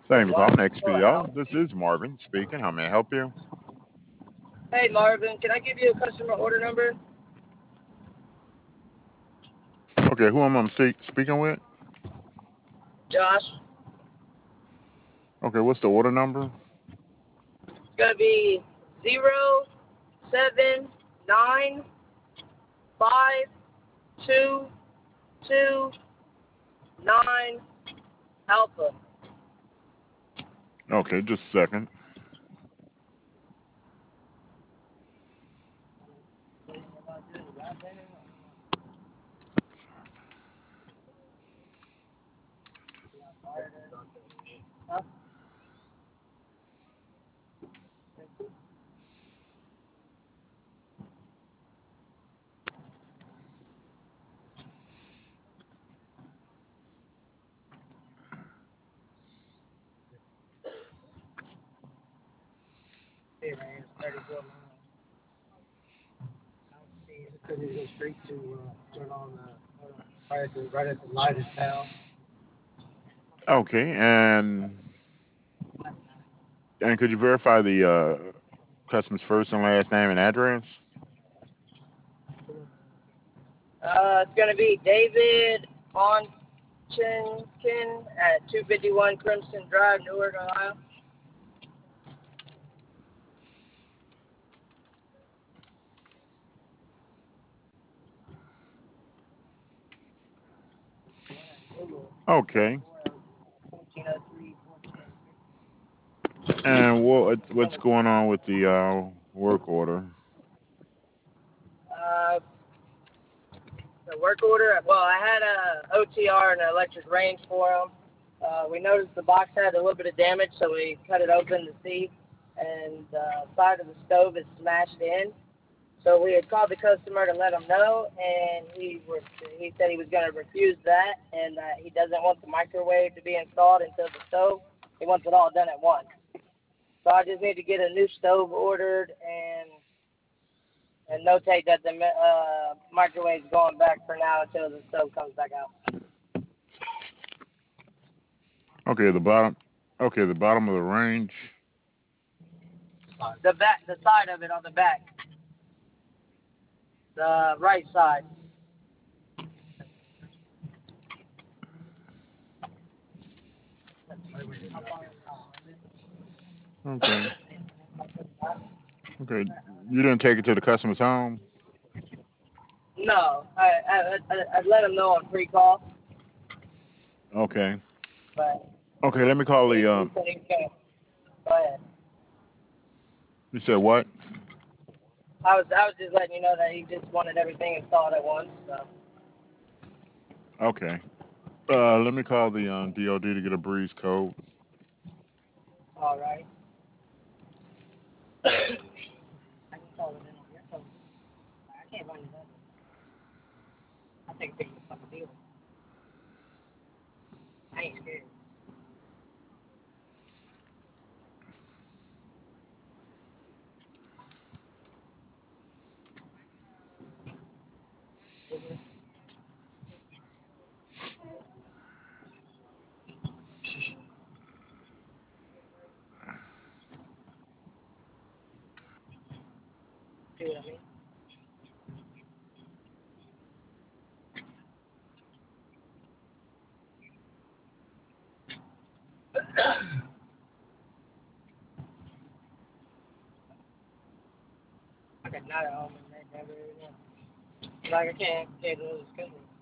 Thank you for calling For a XPO. house. This is Marvin speaking. How may I help you? Hey Marvin, can I give you a customer order number? Okay, who am I speaking with? Josh. Okay, what's the order number? It's gonna be 0795229 Alpha. Okay, just a second. Hey man, it's 34 miles. I don't see it because it goes straight to turn on right at the light in town. Okay, and could you verify the customer's first and last name and address? It's gonna be David Onchinkin at 251 Crimson Drive, Newark, Ohio. Okay, 1403. and what's going on with the work order? Uh, the work order. Well, I had a OTR and an electric range for them. We noticed the box had a little bit of damage, so we cut it open to see, and the side of the stove is smashed in. So we had called the customer to let him know, and he said he was going to refuse that, and that he doesn't want the microwave to be installed into the stove. He wants it all done at once. So I just need to get a new stove ordered and notate that the microwave's going back for now until the stove comes back out. Okay, the bottom. Okay, the bottom of the range. The side of it on the back, the right side. Okay, okay. You didn't take it to the customer's home. No, I let him know on pre-call, Okay, but okay. Let me call the. he said he was gonna. Go ahead. You said what? I was just letting you know that he just wanted everything installed at once. So Okay. Let me call the DOD to get a breeze code. all right. I can call it in on your phone. I can't find his address. I take a picture of the fucking deal. I ain't scared. See what I mean? I got not at home and never. Like I can't do this schedule.